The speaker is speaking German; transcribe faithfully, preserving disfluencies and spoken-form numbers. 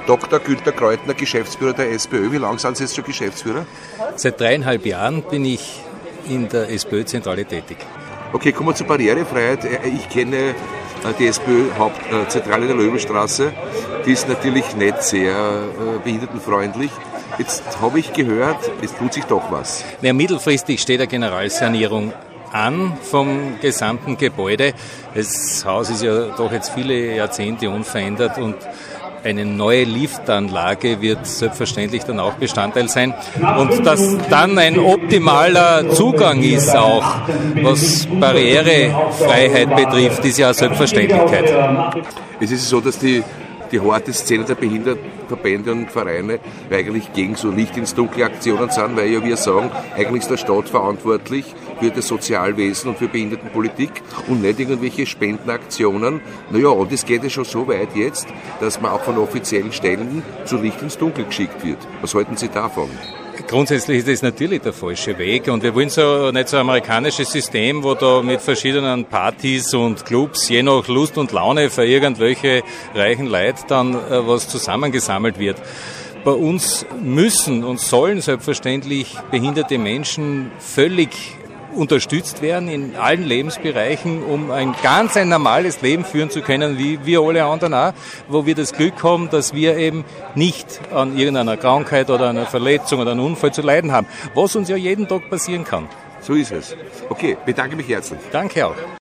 Doktor Günther Kreutner, Geschäftsführer der SPÖ. Wie lange sind Sie jetzt schon Geschäftsführer? Seit dreieinhalb Jahren bin ich in der SPÖ-Zentrale tätig. Okay, kommen wir zur Barrierefreiheit. Ich kenne die SPÖ-Hauptzentrale der Löwenstraße. Die ist natürlich nicht sehr behindertenfreundlich. Jetzt habe ich gehört, es tut sich doch was. Ja, mittelfristig steht eine Generalsanierung an vom gesamten Gebäude. Das Haus ist ja doch jetzt viele Jahrzehnte unverändert und eine neue Liftanlage wird selbstverständlich dann auch Bestandteil sein. Und dass dann ein optimaler Zugang ist auch, was Barrierefreiheit betrifft, ist ja eine Selbstverständlichkeit. Es ist so, dass die Die harte Szene der Behindertenverbände und Vereine eigentlich gegen so Licht ins Dunkle Aktionen sind, weil ja wir sagen, eigentlich ist der Staat verantwortlich für das Sozialwesen und für Behindertenpolitik und nicht irgendwelche Spendenaktionen. Naja, und es geht ja schon so weit jetzt, dass man auch von offiziellen Stellen zu Licht ins Dunkel geschickt wird. Was halten Sie davon? Grundsätzlich ist das natürlich der falsche Weg und wir wollen so nicht so ein amerikanisches System, wo da mit verschiedenen Partys und Clubs je nach Lust und Laune für irgendwelche reichen Leute dann äh, was zusammengesammelt wird. Bei uns müssen und sollen selbstverständlich behinderte Menschen völlig unterstützt werden in allen Lebensbereichen, um ein ganz ein normales Leben führen zu können, wie wir alle anderen auch, wo wir das Glück haben, dass wir eben nicht an irgendeiner Krankheit oder einer Verletzung oder einem Unfall zu leiden haben, was uns ja jeden Tag passieren kann. So ist es. Okay, bedanke mich herzlich. Danke auch.